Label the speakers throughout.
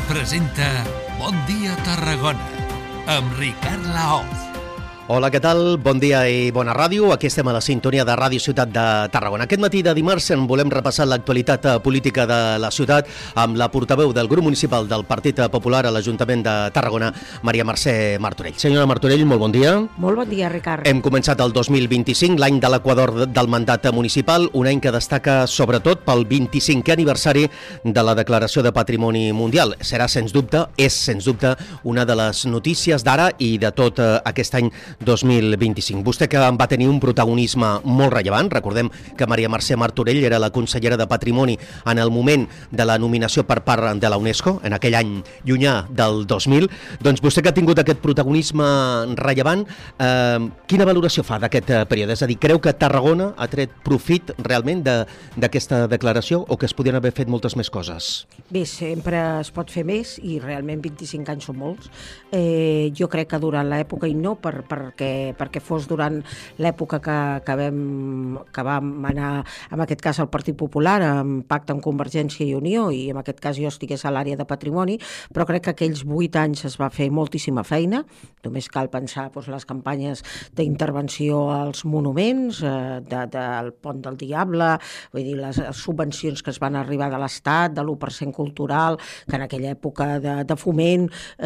Speaker 1: presenta Bon dia Tarragona amb Ricard Laoz.
Speaker 2: Hola, què tal? Bon dia i bona ràdio. Aquí estem a la sintonia de Ràdio Ciutat de Tarragona. Aquest matí de dimarts volem repassar l'actualitat política de la ciutat amb la portaveu del grup municipal del Partit Popular a l'Ajuntament de Tarragona, Maria Mercè Martorell. Senyora Martorell, molt bon dia.
Speaker 3: Molt bon dia, Ricard.
Speaker 2: Hem començat el 2025, l'any de l'equador del mandat municipal, un any que destaca sobretot pel 25è aniversari de la Declaració de Patrimoni Mundial. Serà, sens dubte, una de les notícies d'ara i de tot aquest any 2025. Vostè que va tenir un protagonisme molt rellevant, recordem que Maria Mercè Martorell era la consellera de Patrimoni en el moment de la nominació per part de la UNESCO, en aquell any llunyà del 2000, doncs vostè que ha tingut aquest protagonisme rellevant, quina valoració fa d'aquest període? És a dir, creu que Tarragona ha tret profit realment d'aquesta declaració o que es podien haver fet moltes més coses?
Speaker 3: Bé, sempre es pot fer més i realment 25 anys són molts. Jo crec que durant l'època, i no perquè fos durant l'època que vam anar, en aquest cas, al Partit Popular, en pacte amb Convergència i Unió, i en aquest cas jo estigués a l'àrea de Patrimoni, però crec que aquells 8 anys es va fer moltíssima feina. Només cal pensar les campanyes d'intervenció als monuments, del Pont del Diable, vull dir, les subvencions que es van arribar de l'Estat, de l'1% cultural, que en aquella època de foment,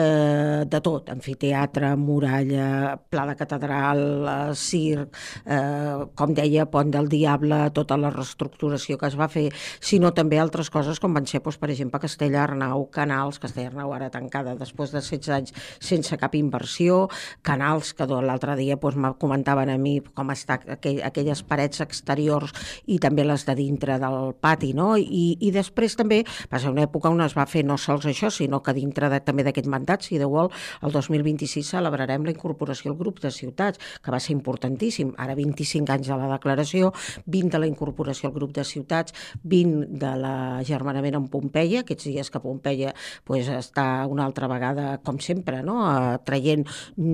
Speaker 3: de tot, amfiteatre, muralla, Pla de Catedral, circ, com deia, Pont del Diable, tota la reestructuració que es va fer, sinó també altres coses com van ser, per exemple, Castellarnau, Canals, Castellarnau ara tancada després de 16 anys sense cap inversió, Canals, que l'altre dia me comentaven a mi com està aquelles parets exteriors i també les de dintre del pati, no? I després també va ser una època on es va fer no sols això, sinó que dintre també d'aquest mandat, si Déu vol, el 2026 celebrarem la incorporació al grup de ciutats, que va ser importantíssim. Ara 25 anys de la declaració, 20 de la incorporació al grup de ciutats, 20 de l'agermanament amb Pompeia, aquests dies que Pompeia està una altra vegada, com sempre, no? Traient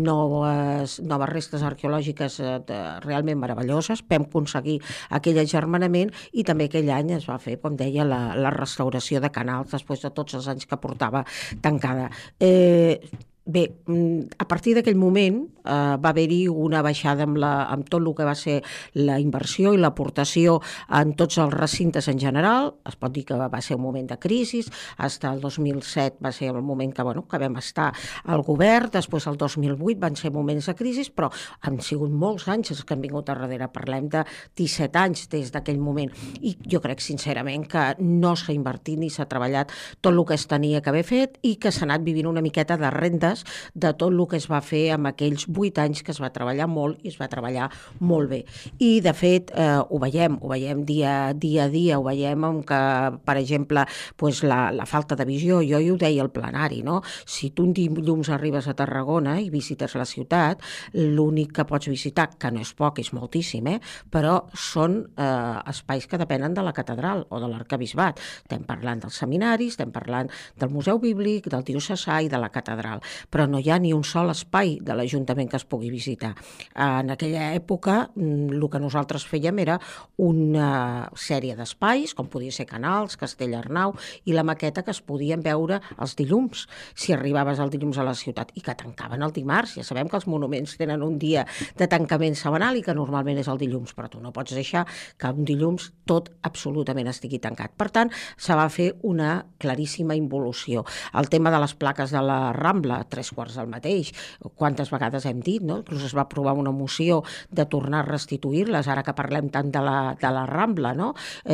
Speaker 3: noves restes arqueològiques realment meravelloses. Vam aconseguir aquell agermanament i també aquell any es va fer, com deia, la restauració de Canals després de tots els anys que portava tancada. Bé, a partir d'aquell moment va haver-hi una baixada amb tot el que va ser la inversió i l'aportació en tots els recintes en general. Es pot dir que va ser un moment de crisi, fins el 2007 va ser el moment que vam estar al govern, després el 2008 van ser moments de crisi, però han sigut molts anys els que han vingut a darrere. Parlem de 17 anys des d'aquell moment i jo crec sincerament que no s'ha invertit ni s'ha treballat tot el que es tenia que haver fet i que s'ha anat vivint una miqueta de rendes de tot el que es va fer en aquells 8 anys que es va treballar molt i es va treballar molt bé. I, de fet, ho veiem dia a dia, ho veiem amb que, per exemple, la falta de visió, jo ho deia al plenari, no? Si tu un dilluns arribes a Tarragona i visites la ciutat, l'únic que pots visitar, que no és poc, és moltíssim, però són espais que depenen de la catedral o de l'arquebisbat. Estem parlant dels seminaris, estem parlant del Museu Bíblic, del diocesà i de la catedral, però no hi ha ni un sol espai de l'Ajuntament que es pugui visitar. En aquella època el que nosaltres fèiem era una sèrie d'espais, com podia ser Canals, Castellarnau, i la maqueta que es podien veure els dilluns, si arribaves el dilluns a la ciutat, i que tancaven el dimarts. Ja sabem que els monuments tenen un dia de tancament setmanal i que normalment és el dilluns, però tu no pots deixar que un dilluns tot absolutament estigui tancat. Per tant, se va fer una claríssima involució. El tema de les plaques de la Rambla, 3/4 del mateix, quantes vegades hem dit, no? Inclús es va aprovar una moció de tornar a restituir-les, ara que parlem tant de la Rambla, no?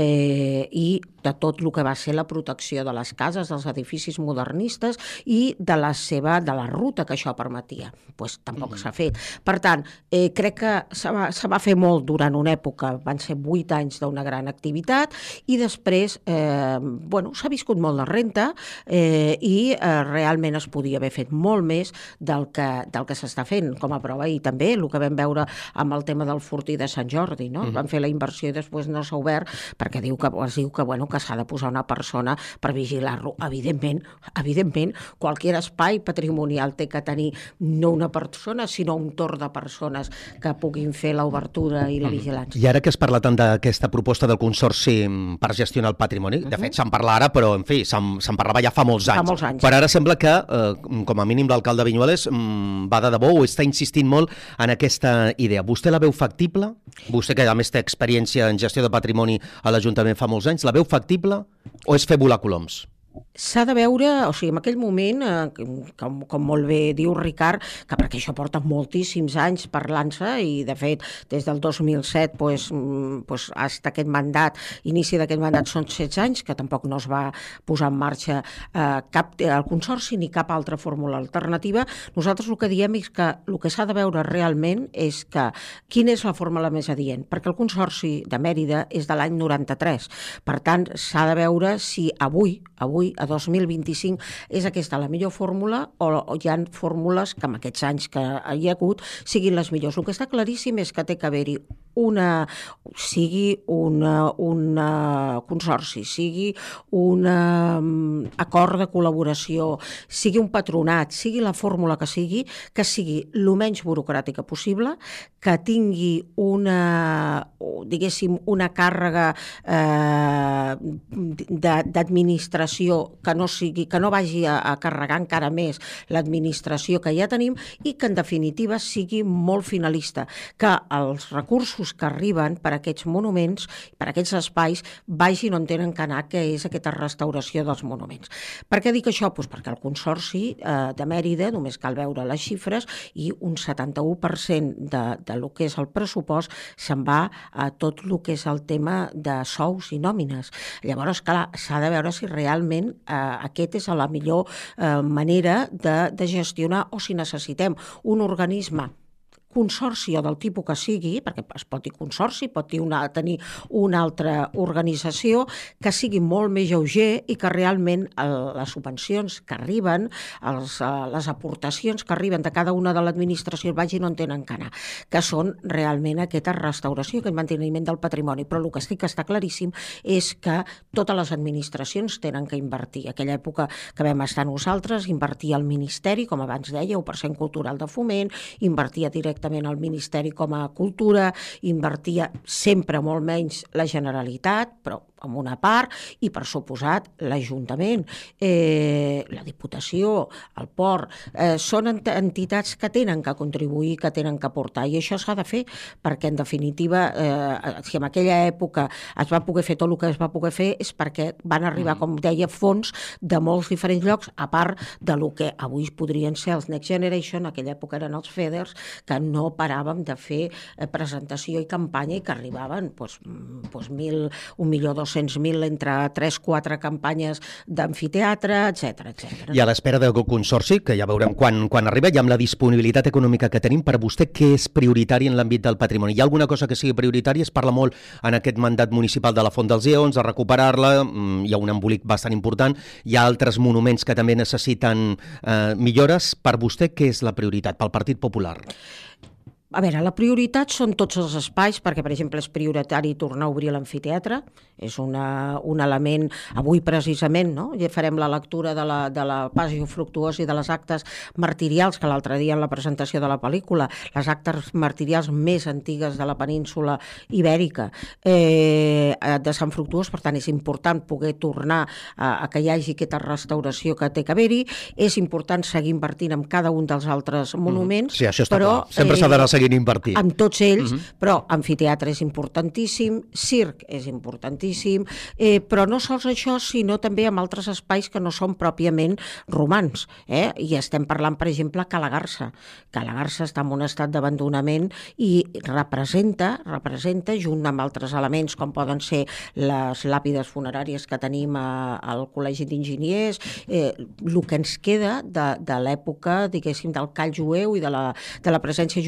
Speaker 3: I de tot el que va ser la protecció de les cases, dels edificis modernistes i de la ruta que això permetia. Tampoc s'ha fet. Per tant, crec que se va fer molt durant una època, van ser 8 anys d'una gran activitat i després s'ha viscut molt de renta i realment es podia haver fet molt molt més del que s'està fent com a prova, i també el que vam veure amb el tema del Fortí de Sant Jordi, no? Van fer la inversió i després no s'ha obert perquè es diu que s'ha de posar una persona per vigilar-lo. Evidentment, qualsevol espai patrimonial té que tenir no una persona, sinó un torn de persones que puguin fer l'obertura i la vigilància.
Speaker 2: I ara que es parla tant d'aquesta proposta del Consorci per gestionar el patrimoni, de fet se'n parla ara, però en fi, se'n parlava ja fa molts anys.
Speaker 3: Fa molts anys.
Speaker 2: Però ara sembla que, com a mínim, l'alcalde Viñuales va de debò o està insistint molt en aquesta idea. Vostè la veu factible? Vostè, que a més té experiència en gestió de patrimoni a l'Ajuntament fa molts anys, la veu factible o és fer volar coloms?
Speaker 3: S'ha de veure, o sigui, en aquell moment, com molt bé diu Ricard, que perquè això porta moltíssims anys parlant-se, i de fet des del 2007 fins aquest mandat, inici d'aquest mandat són 16 anys, que tampoc no es va posar en marxa el Consorci ni cap altra fórmula alternativa. Nosaltres el que diem és que el que s'ha de veure realment és que quina és la fórmula més adient, perquè el Consorci de Mèrida és de l'any 93. Per tant, s'ha de veure si avui, a 2025, és aquesta la millor fórmula o hi ha fórmules que amb aquests anys que hi ha hagut siguin les millors. El que està claríssim és que té que haver-hi sigui un consorci, sigui un acord de col·laboració, sigui un patronat, sigui la fórmula que sigui el menys burocràtica possible, que tingui una càrrega d'administració que no vagi a carregar encara més l'administració que ja tenim, i que en definitiva sigui molt finalista, que els recursos que arriben per a aquests monuments, per a aquests espais, vagin on tenen que anar, que és aquesta restauració dels monuments. Per què dic això? Perquè el Consorci de Mèrida, només cal veure les xifres, i un 71% de lo que és el pressupost se'n va a tot el que és el tema de sous i nòmines. Llavors, clar, s'ha de veure si realment aquest és la millor manera de gestionar, o si necessitem un organisme consorci o del tipus que sigui, perquè es pot dir consorci, pot tenir una altra organització, que sigui molt més lleuger i que realment les subvencions que arriben, les aportacions que arriben de cada una de l'administració vagin on tenen que anar, que són realment aquesta restauració, aquest manteniment del patrimoni. Però el que sí que està claríssim és que totes les administracions tenen que invertir. En aquella època que vam estar nosaltres, invertia el Ministeri, com abans deia, 1% cultural de foment, invertia directament al Ministeri com a cultura, invertia sempre molt menys la Generalitat, però amb una part, i per suposat l'Ajuntament, la Diputació, el Port, són entitats que tenen que contribuir, que tenen que aportar, i això s'ha de fer, perquè en definitiva, si en aquella època es va poder fer tot el que es va poder fer, és perquè van arribar, com deia, fons de molts diferents llocs, a part de lo que avui podrien ser els Next Generation, en aquella època eren els FEDERs, que no paràvem de fer presentació i campanya, i que arribaven 1.200.000 entre 3-4 campanyes d'amfiteatre, etc.
Speaker 2: I a l'espera del Consorci, que ja veurem quan arriba, i amb la disponibilitat econòmica que tenim, per vostè què és prioritari en l'àmbit del patrimoni? Hi ha alguna cosa que sigui prioritària? Es parla molt en aquest mandat municipal de la Font dels Lleons, de recuperar-la, hi ha un embolic bastant important, hi ha altres monuments que també necessiten millores. Per vostè què és la prioritat pel Partit Popular?
Speaker 3: A veure, la prioritat són tots els espais, perquè, per exemple, és prioritari tornar a obrir l'amfiteatre, és un element, avui precisament, no? Ja farem la lectura de la Passió Fructuosa i de les actes martirials, que l'altre dia en la presentació de la pel·lícula, les actes martirials més antigues de la península ibèrica, de Sant Fructuós. Per tant, és important poder tornar a que hi hagi aquesta restauració que té que haver-hi. És important seguir invertint en cada un dels altres monuments.
Speaker 2: Sí, això està clar. Sempre s'ha d'anar seguint invertint.
Speaker 3: Amb tots ells, però amfiteatre és importantíssim, circ és importantíssim, però no sols això, sinó també amb altres espais que no són pròpiament romans. I estem parlant, per exemple, que la Garça està en un estat d'abandonament i representa, junt amb altres elements com poden ser les làpides funeràries que tenim al Col·legi d'Enginyers, el que ens queda de l'època, diguéssim, del call jueu i de la presència jueva, i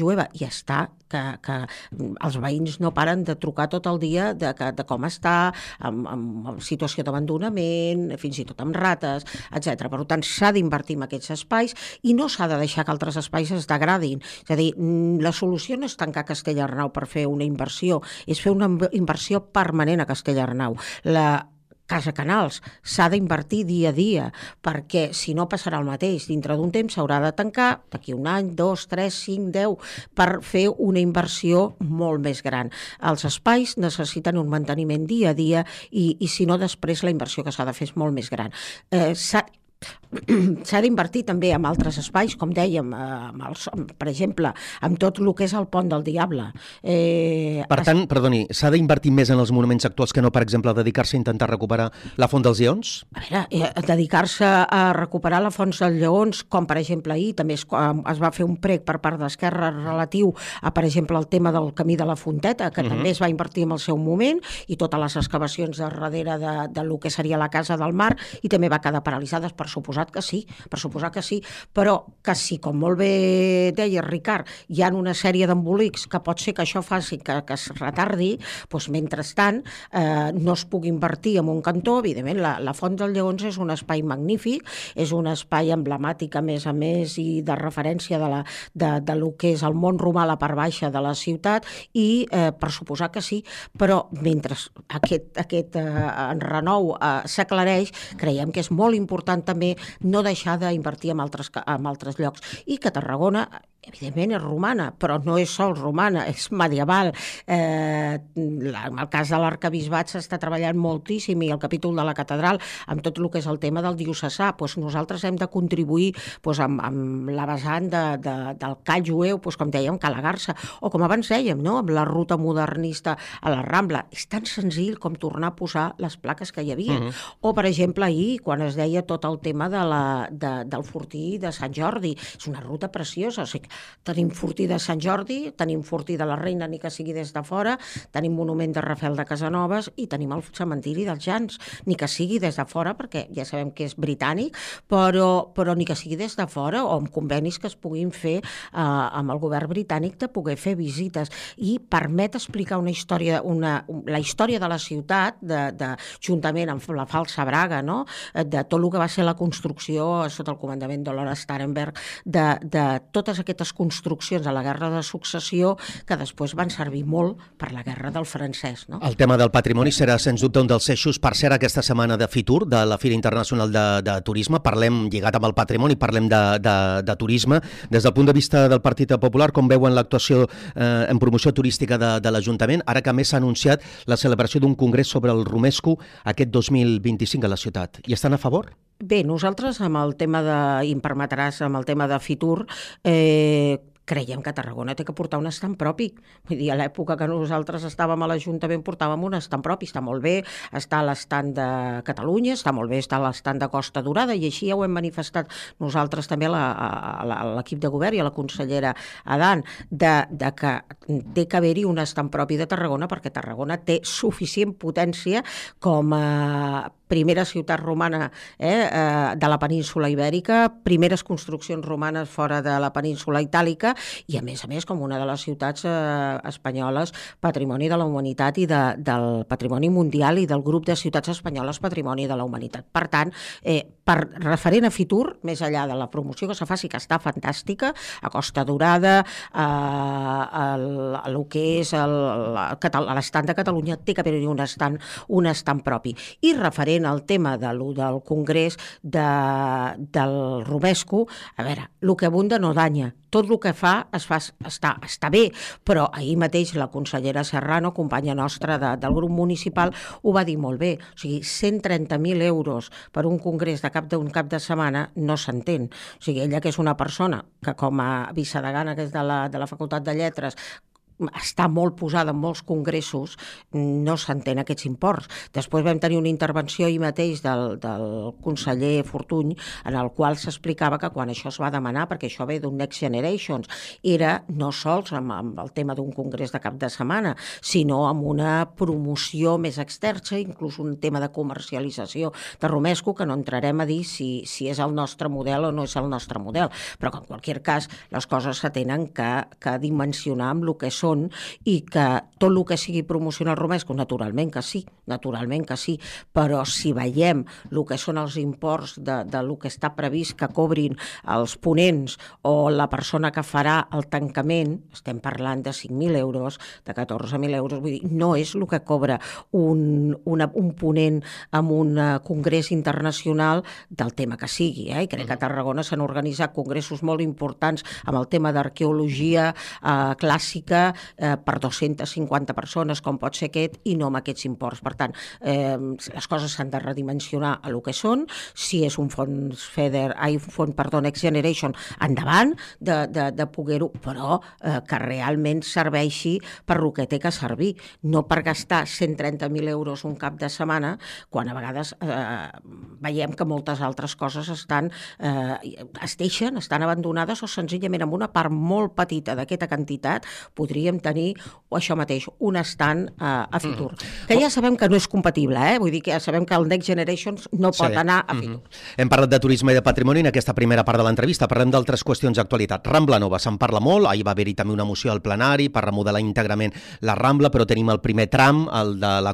Speaker 3: està, que els veïns no paren de trucar tot el dia de com està, amb situació d'abandonament, fins i tot amb rates, etc. Per tant, s'ha d'invertir en aquests espais i no s'ha de deixar que altres espais es degradin. És a dir, la solució no és tancar Castellarnau per fer una inversió, és fer una inversió permanent a Castellarnau. La Casa Canals s'ha d'invertir dia a dia, perquè si no passarà el mateix, dintre d'un temps s'haurà de tancar, d'aquí un any, 2, 3, 5, 10, per fer una inversió molt més gran. Els espais necessiten un manteniment dia a dia i si no, després la inversió que s'ha de fer és molt més gran. S'ha d'invertir també en altres espais, com dèiem, per exemple, amb tot el que és el Pont del Diable.
Speaker 2: Per tant, perdoni, s'ha d'invertir més en els monuments actuals que no, per exemple, dedicar-se a intentar recuperar la Font dels Lleons?
Speaker 3: A veure, dedicar-se a recuperar la Font dels Lleons, com per exemple ahir, també es va fer un prec per part d'Esquerra relatiu a, per exemple, el tema del Camí de la Fonteta, que també es va invertir en el seu moment, i totes les excavacions darrere de lo que seria la Casa del Mar, i també va quedar paralitzades, per suposat que sí, però que si, com molt bé deia Ricard, hi ha una sèrie d'embolics que pot ser que això faci que es retardi, doncs mentrestant no es pugui invertir en un cantó. Evidentment, la Font dels Lleons és un espai magnífic, és un espai emblemàtic, a més, i de referència de lo que és el món romà a la part baixa de la ciutat, i per suposar que sí, però mentre aquest enrenou s'aclareix, creiem que és molt important també no deixar d'invertir en altres llocs. I que Tarragona, evidentment, és romana, però no és sol romana, és medieval. En el cas de l'Arquebisbat s'està treballant moltíssim, i el capítol de la catedral, amb tot el que és el tema del diocesà. Nosaltres hem de contribuir amb la vessant del call jueu, com dèiem, Ca la Garça, o com abans dèiem, amb la ruta modernista a la Rambla. És tan senzill com tornar a posar les plaques que hi havia. O, per exemple, ahir, quan es deia tot el tema del Fortí de Sant Jordi, és una ruta preciosa. O sigui, tenim Fortí de Sant Jordi, tenim Fortí de la Reina, ni que sigui des de fora, tenim monument de Rafel de Casanovas i tenim el cementiri dels Jans, ni que sigui des de fora, perquè ja sabem que és britànic, però ni que sigui des de fora, o amb convenis que es puguin fer amb el govern britànic, de poder fer visites, i permet explicar una història, la història de la ciutat, juntament amb la falsa Braga, de tot el que va ser la construcció sota el comandament de Lord Starenberg, de totes aquestes construccions a la Guerra de Successió, que després van servir molt per la Guerra del Francès.
Speaker 2: El tema del patrimoni serà, sens dubte, un dels eixos. Per cert, aquesta setmana de Fitur, de la Fira Internacional de Turisme, parlem, lligat amb el patrimoni, parlem de turisme. Des del punt de vista del Partit Popular, com veuen l'actuació en promoció turística de l'Ajuntament, ara que més s'ha anunciat la celebració d'un congrés sobre el romesco aquest 2025 a la ciutat. Hi estan a favor?
Speaker 3: Bé, nosaltres amb el tema i em permetràs, amb el tema de Fitur, creiem que Tarragona té que portar un estant propi. Vull dir, a l'època que nosaltres estàvem a l'Ajuntament portàvem un estant propi. Està molt bé estar a l'estant de Catalunya, està molt bé estar a l'estant de Costa Dorada, i així ja ho hem manifestat nosaltres també a l'equip de govern i a la consellera Adán, de que té que haver-hi un estant propi de Tarragona, perquè Tarragona té suficient potència com a primera ciutat romana de la península Ibèrica, primeres construccions romanes fora de la península itàlica, i a més, com una de les ciutats espanyoles Patrimoni de la Humanitat i del Patrimoni Mundial i del grup de ciutats espanyoles Patrimoni de la Humanitat. Per tant, per referent a Fitur, més enllà de la promoció que se faci, que està fantàstica, a Costa Dorada, a el que és l'estant de Catalunya, té que haver-hi un estant propi. I referent al tema del congrés del romesco, a veure, el que abunda no danya. Tot el que fa està bé, però ahir mateix la consellera Serrano, companya nostra del grup municipal, ho va dir molt bé. O sigui, 130.000 euros per un congrés d'un cap de setmana no s'entén. O sigui, ella, que és una persona que com a vicedegana, que és de la Facultat de Lletres, està molt posada en molts congressos, no s'entén aquests imports. Després vam tenir una intervenció ahir mateix del conseller Fortuny, en el qual s'explicava que quan això es va demanar, perquè això ve d'un Next Generations, era no sols amb el tema d'un congrés de cap de setmana, sinó amb una promoció més externa, inclús un tema de comercialització de Romesco, que no entrarem a dir si és el nostre model o no és el nostre model, però que en qualsevol cas les coses se tenen que dimensionar amb el que són i que tot el que sigui promocionar el Romesco, naturalment que sí, però si veiem el que són els imports de lo que està previst que cobrin els ponents o la persona que farà el tancament, estem parlant de 5.000 euros, de 14.000 euros, vull dir, no és el que cobra un ponent en un congrés internacional del tema que sigui, i crec que a Tarragona s'han organitzat congressos molt importants amb el tema d'arqueologia clàssica per 250 persones, com pot ser aquest, i no amb aquests imports. Per tant, les coses s'han de redimensionar a lo que són. Si és un fons Next Generation, endavant de poder-ho, però que realment serveixi per lo que té que servir, no per gastar 130.000 euros un cap de setmana, quan a vegades veiem que moltes altres coses estan abandonades o senzillament amb una part molt petita d'aquesta quantitat podríem tenir això mateix, un stand a Fitur. Que ja sabem que no és compatible, vull dir que ja sabem que el Next Generations no pot anar a Fitur.
Speaker 2: Hem parlat de turisme i de patrimoni en aquesta primera part de l'entrevista. Parlem d'altres qüestions d'actualitat. Rambla Nova, se'n parla molt, ahir va haver-hi també una moció al plenari per remodelar íntegrament la Rambla, però tenim el primer tram, el de la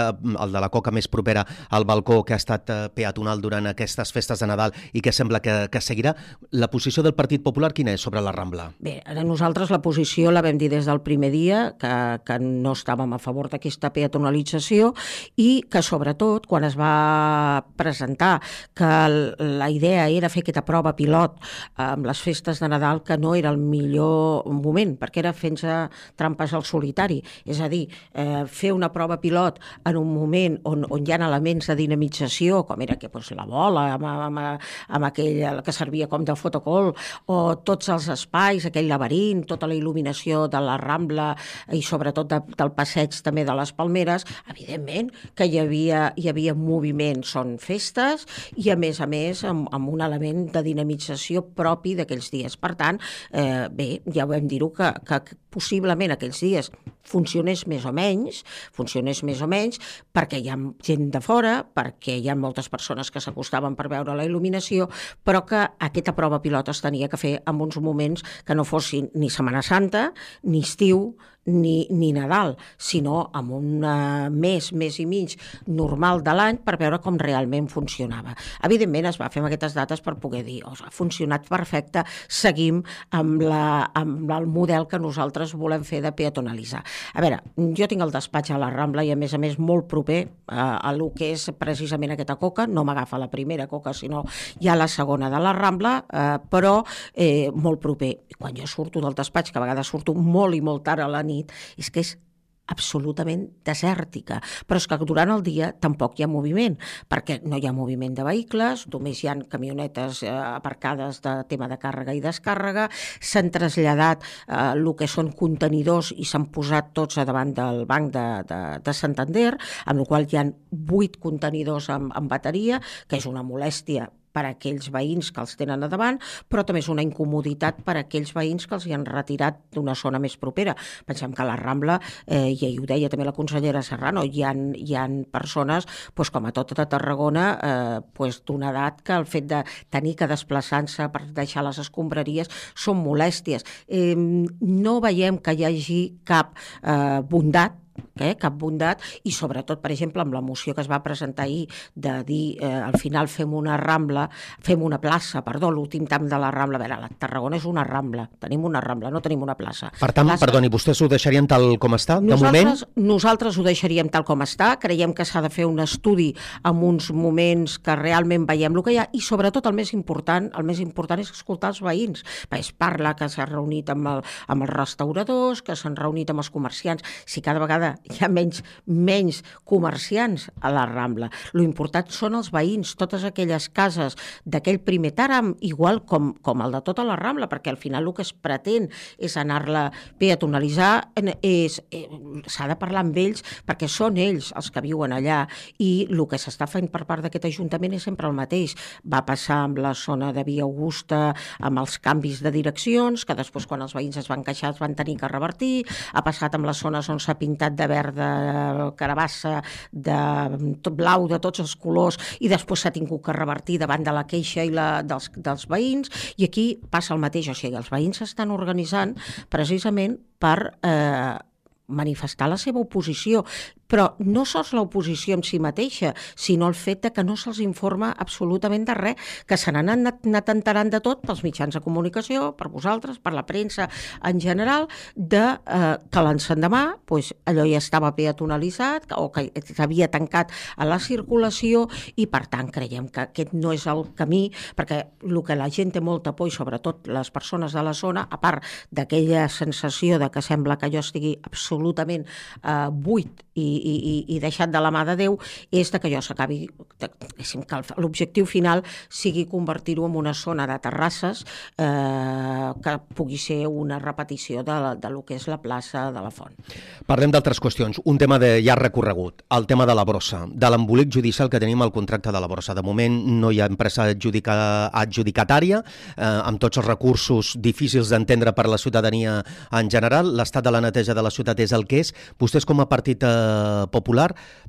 Speaker 2: Coca més propera al balcó, que ha estat peatonal durant aquestes festes de Nadal i que sembla que seguirà. La posició del Partit Popular quina és sobre la Rambla?
Speaker 3: Bé, nosaltres la posició la vam dir des del primer dia, que no estàvem a favor d'aquesta peatonalització i que sobretot quan es va presentar que la idea era fer aquesta prova pilot amb les festes de Nadal, que no era el millor moment, perquè era fent-se trampes al solitari, és a dir, fer una prova pilot en un moment on hi ha elements de dinamització, com era la bola amb aquell que servia com de fotocol, o tots els espais, aquell laberint, tota la il·luminació de la Rambla i sobretot del passeig també de les Palmeres, evidentment que hi havia moviment, són festes i a més amb un element de dinamització propi d'aquells dies. Per tant, bé, ja vam dir-ho que possiblement aquells dies funcionés més o menys, perquè hi ha gent de fora, perquè hi ha moltes persones que s'acostaven per veure la il·luminació, però que aquesta prova pilot es tenia que fer en uns moments que no fossin ni Setmana Santa, ni estiu, ni Nadal, sinó amb un mes i mig normal de l'any per veure com realment funcionava. Evidentment es va fer amb aquestes dates per poder dir ha funcionat perfecte, seguim amb el model que nosaltres volem fer de peatonalitzar. A veure, jo tinc el despatx a la Rambla i a més molt proper a lo que és precisament aquesta Coca, no m'agafa la primera Coca sinó ja la segona de la Rambla, però molt proper. Quan jo surto del despatx, que a vegades surto molt i molt tard a la nit, és que és absolutament desèrtica, però és que durant el dia tampoc hi ha moviment, perquè no hi ha moviment de vehicles, només hi ha camionetes aparcades de tema de càrrega i descàrrega, s'han traslladat el que són contenidors i s'han posat tots a davant del banc de Santander, amb la qual hi ha 8 contenidors amb bateria, que és una molèstia per a aquells veïns que els tenen a davant, però també és una incomoditat per a aquells veïns que els hi han retirat d'una zona més propera. Pensem que a la Rambla, i ho deia també la consellera Serrano, hi ha persones, com a tota Tarragona, d'una edat que el fet de tenir que desplaçar-se per deixar les escombraries són molèsties. No veiem que hi hagi cap bondat, cap bondat, i sobretot, per exemple, amb la moció que es va presentar ahir de dir al final fem una plaça, l'últim tram de la Rambla. A veure, la Tarragona és una Rambla, tenim una Rambla, no tenim una plaça.
Speaker 2: Per tant, perdoni, vostès ho deixarien tal com està, de moment?
Speaker 3: Nosaltres ho deixaríem tal com està, creiem que s'ha de fer un estudi amb uns moments que realment veiem el que hi ha, i sobretot el més important és escoltar els veïns. Es parla que s'ha reunit amb els restauradors, que s'han reunit amb els comerciants. Si cada vegada vegada hi ha menys comerciants a la Rambla. Lo important són els veïns, totes aquelles cases d'aquell primer tàram, igual com el de tota la Rambla, perquè al final el que es pretén és anar-la peatonalitzar, s'ha de parlar amb ells perquè són ells els que viuen allà, i el que s'està fent per part d'aquest Ajuntament és sempre el mateix. Va passar amb la zona de Via Augusta, amb els canvis de direccions, que després quan els veïns es van queixar es van tenir que revertir, ha passat amb les zones on s'ha pintat de verd, de carabassa, de tot blau, de tots els colors, i després s'ha tingut que revertir davant de la queixa dels veïns, i aquí passa el mateix. O sigui, els veïns s'estan organitzant precisament per manifestar la seva oposició, però no sols l'oposició en si mateixa, sinó el fet que no se'ls informa absolutament de res, que se n'han anat enterant de tot pels mitjans de comunicació, per vosaltres, per la premsa en general, que l'endemà allò ja estava peatonalitzat o que s'havia tancat a la circulació, i per tant creiem que aquest no és el camí, perquè el que la gent té molta por, i sobretot les persones de la zona, a part d'aquella sensació de que sembla que allò estigui absolutament buit i deixat de la mà de Déu, és que allò s'acabi, que l'objectiu final sigui convertir-ho en una zona de terrasses que pugui ser una repetició de lo que és la plaça de la Font.
Speaker 2: Parlem d'altres qüestions. Un tema de llarg recorregut, el tema de la brossa, de l'embolic judicial que tenim al contracte de la brossa. De moment no hi ha empresa adjudicatària, amb tots els recursos difícils d'entendre per la ciutadania en general. L'estat de la neteja de la ciutat és el que és. Vostès, com a partit popular,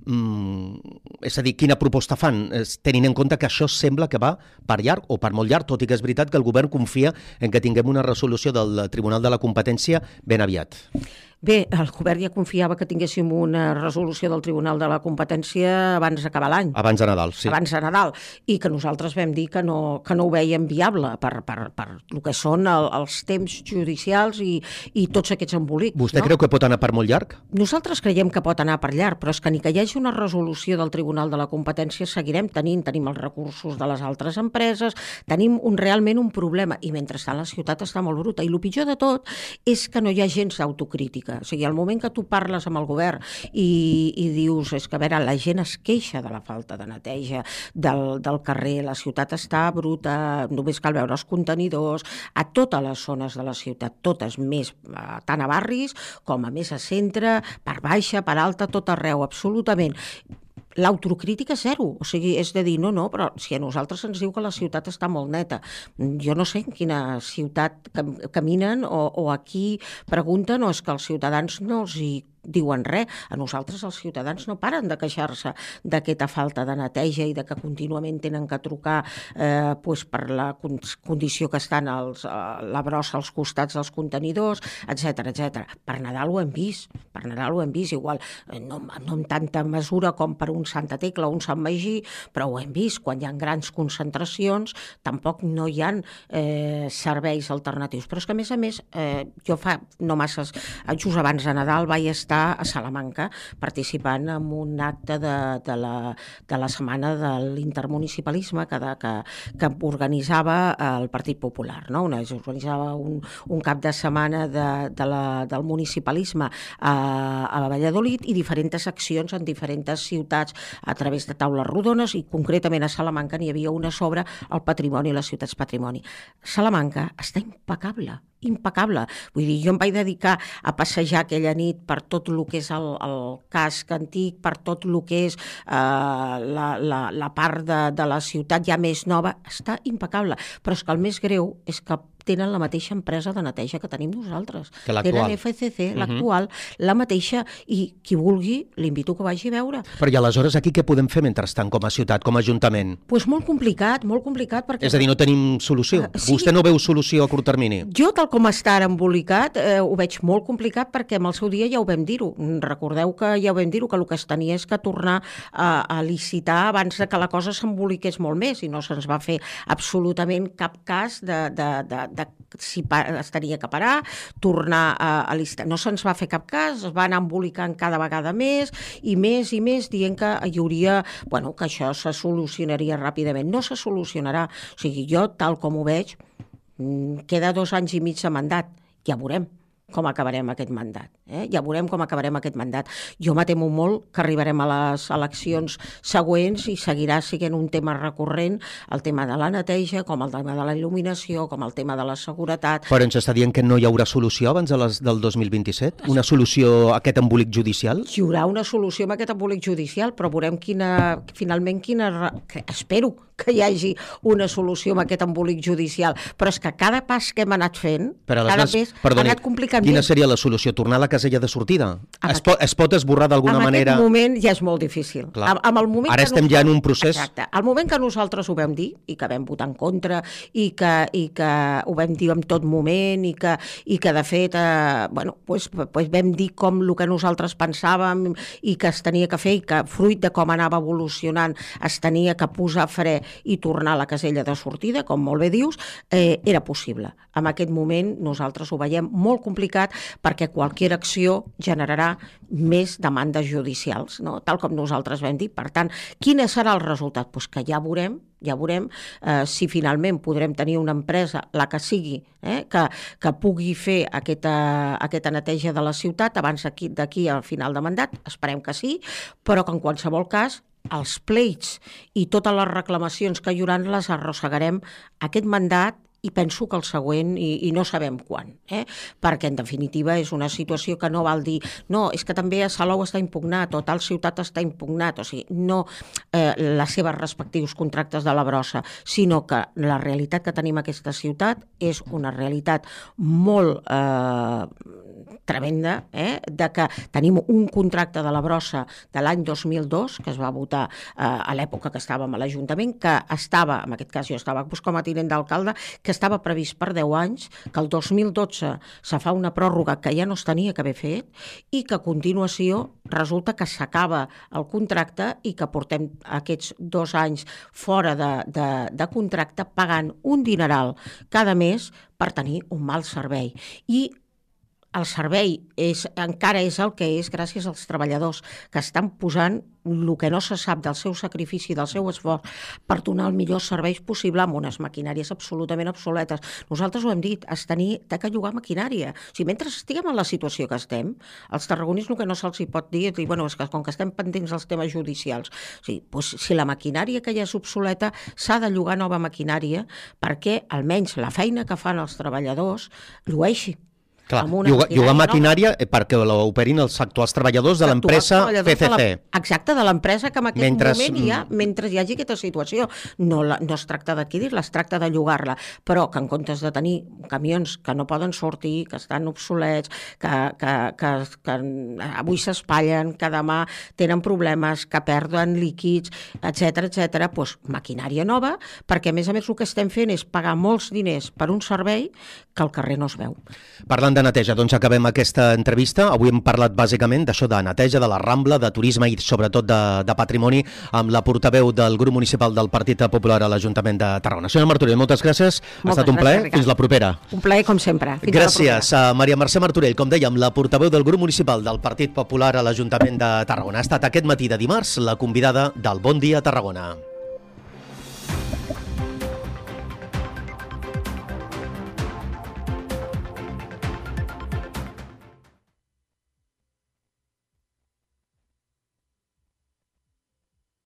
Speaker 2: és a dir, quina proposta fan, tenint en compte que això sembla que va per llarg o per molt llarg, tot i que és veritat que el govern confia en que tinguem una resolució del Tribunal de la Competència ben aviat.
Speaker 3: Bé, el govern ja confiava que tinguéssim una resolució del Tribunal de la Competència abans d'acabar l'any.
Speaker 2: Abans de Nadal, sí.
Speaker 3: Abans de Nadal, i que nosaltres vam dir que no ho veiem viable per el que són els temps judicials i tots aquests embolics.
Speaker 2: Vostè creu que pot anar per molt llarg?
Speaker 3: Nosaltres creiem que pot anar per llarg, però és que ni que hi hagi una resolució del Tribunal de la Competència seguirem tenim els recursos de les altres empreses, tenim realment un problema, i mentrestant la ciutat està molt bruta. I el pitjor de tot és que no hi ha gens d'autocrítica. O sigui, al moment que tu parles amb el govern i dius, és que a veure, la gent es queixa de la falta de neteja del carrer, la ciutat està bruta, només cal veure els contenidors, a totes les zones de la ciutat, totes més, tant a barris com a més a centre, per baixa, per alta, tot arreu, absolutament. L'autocrítica zero, o sigui, és de dir, no, però si a nosaltres ens diu que la ciutat està molt neta, jo no sé en quina ciutat caminen o aquí pregunten, o és que els ciutadans no els hi diuen res. A nosaltres els ciutadans no paren de queixar-se d'aquesta falta de neteja i de que contínuament tenen que trucar per la condició que estan la brossa als costats dels contenidors, etc. Per Nadal ho hem vist, igual no en tanta mesura com per un Santa Tecla o un Sant Magí, però ho hem vist, quan hi ha grans concentracions tampoc no hi ha serveis alternatius. Però és que a més, jo fa no massa, just abans de Nadal vaig estar a Salamanca participant en un acte de la setmana de l'intermunicipalisme que organitzava el Partit Popular, no? Organitzava un cap de setmana del municipalisme a Valladolid i diferents accions en diferents ciutats a través de taules rodones, i concretament a Salamanca n'hi havia una sobre el patrimoni i les ciutats patrimoni. Salamanca està impecable. Vull dir, jo em vaig dedicar a passejar aquella nit per tot el que és el casc antic, per tot el que és la part de la ciutat ja més nova. Està impecable, però és que el més greu és que tenen la mateixa empresa de neteja que tenim nosaltres. Tenen FCC, l'actual, la mateixa, i qui vulgui l'invito que vagi a veure.
Speaker 2: Però i aleshores aquí què podem fer mentrestant com a ciutat, com a ajuntament?
Speaker 3: Doncs molt complicat perquè...
Speaker 2: És a dir, no tenim solució? Sí. Vostè no veu solució a curt termini?
Speaker 3: Jo, tal com està ara embolicat, ho veig molt complicat perquè en el seu dia ja ho vam dir-ho. Recordeu que ja ho vam dir-ho, que el que es tenia és que tornar a licitar abans que la cosa s'emboliqués molt més, i no se'ns va fer absolutament cap cas de si es tenia que parar, tornar a licitar. No se'ns va fer cap cas, es va anar embolicant cada vegada més, dient que hi hauria, que això se solucionaria ràpidament. No se solucionarà. O sigui, jo, tal com ho veig, queda 2 anys i mig de mandat. Ja veurem. com acabarem aquest mandat. Ja veurem com acabarem aquest mandat. Jo me temo molt que arribarem a les eleccions següents i seguirà sent un tema recurrent, el tema de la neteja, com el tema de la il·luminació, com el tema de la seguretat.
Speaker 2: Però ens està dient que no hi haurà solució abans del 2027? Una solució a aquest embolic judicial?
Speaker 3: Hi haurà una solució a aquest embolic judicial, però veurem espero que hi hagi una solució a aquest embolic judicial. Però és que cada pas que hem anat fent, cada pas ha anat complicant.
Speaker 2: Quina seria la solució? Tornar a la casella de sortida? Es pot esborrar d'alguna manera?
Speaker 3: En aquest moment ja és molt difícil.
Speaker 2: Ara estem ja en un procés...
Speaker 3: Exacte. Al moment que nosaltres ho vam dir, i que vam votar en contra, i que ho vam dir en tot moment, i que de fet vam dir com el que nosaltres pensàvem i que es tenia que fer, i que fruit de com anava evolucionant es tenia que posar fre i tornar a la casella de sortida, com molt bé dius, era possible. En aquest moment nosaltres ho veiem molt complicat perquè qualsevol acció generarà més demandes judicials, no? Tal com nosaltres vam dir. Per tant, quin serà el resultat? Pues que ja veurem si finalment podrem tenir una empresa, la que sigui, que pugui fer aquesta neteja de la ciutat abans d'aquí al final de mandat, esperem que sí, però que en qualsevol cas els pleits i totes les reclamacions que hi haurà les arrossegarem aquest mandat i penso que el següent, i no sabem quan, perquè en definitiva és una situació que no val dir no, és que també a Salou està impugnat o tal ciutat està impugnat, o sigui, no les seves respectius contractes de la brossa, sinó que la realitat que tenim a aquesta ciutat és una realitat molt tremenda, de que tenim un contracte de la brossa de l'any 2002, que es va votar a l'època que estàvem a l'Ajuntament, que estava, en aquest cas jo estava com a tinent d'alcalde, que estava previst per 10 anys, que el 2012 se fa una pròrroga que ja no es tenia que haver fet i que a continuació resulta que s'acaba el contracte i que portem aquests 2 anys fora de contracte pagant un dineral cada mes per tenir un mal servei. I el servei encara és el que és gràcies als treballadors que estan posant el que no se sap del seu sacrifici, del seu esforç per donar el millor servei possible amb unes maquinàries absolutament obsoletes. Nosaltres ho hem dit, de que llogar maquinària. O sigui, mentre estiguem en la situació que estem, als tarragonins el que no se'ls pot dir és dir, és que com que estem pendents dels temes judicials, o sigui, si la maquinària que ja és obsoleta s'ha de llogar nova maquinària perquè almenys la feina que fan els treballadors llueixi.
Speaker 2: Clar, llogar maquinària perquè l'operin els actuals treballadors de l'empresa PCC.
Speaker 3: Exacte, de l'empresa que en aquest moment mentre hi hagi aquesta situació. No es tracta d'adquirir-la, es tracta de llogar-la, però que en comptes de tenir camions que no poden sortir, que estan obsolets, que avui s'espatllen, que demà tenen problemes, que perden líquids, etc, doncs maquinària nova, perquè a més el que estem fent és pagar molts diners per un servei que al carrer no es veu.
Speaker 2: Parlant de neteja, doncs acabem aquesta entrevista. Avui hem parlat bàsicament d'això, de neteja, de la Rambla, de turisme i sobretot de patrimoni, amb la portaveu del grup municipal del Partit Popular a l'Ajuntament de Tarragona. Senyora Martorell, moltes gràcies. Ha estat un plaer. Fins la propera.
Speaker 3: Un plaer, com sempre.
Speaker 2: Gràcies a Maria Mercè Martorell, com dèiem, la portaveu del grup municipal del Partit Popular a l'Ajuntament de Tarragona. Ha estat aquest matí de dimarts la convidada del Bon Dia Tarragona.